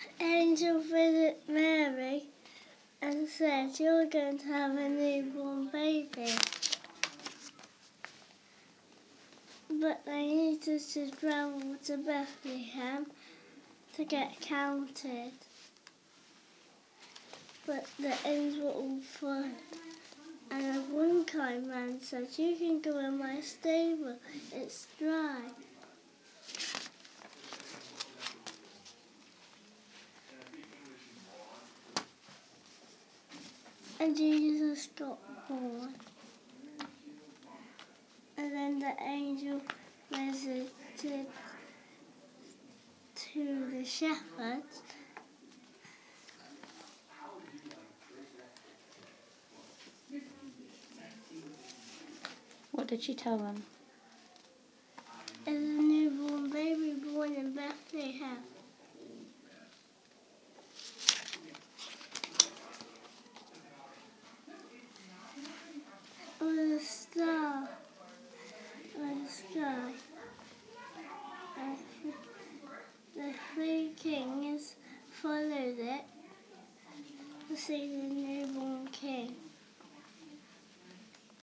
angel visited Mary and said, "You're going to have a newborn baby." But they needed to travel to Bethlehem to get counted. But the ends were all full. And a one kind man said, "You can go in my stable, it's dry." And Jesus got born. And then the angel visited to the shepherds. What did she tell them? There's a newborn baby born in Bethlehem. With a star in the sky. And the three kings followed it to see the newborn king.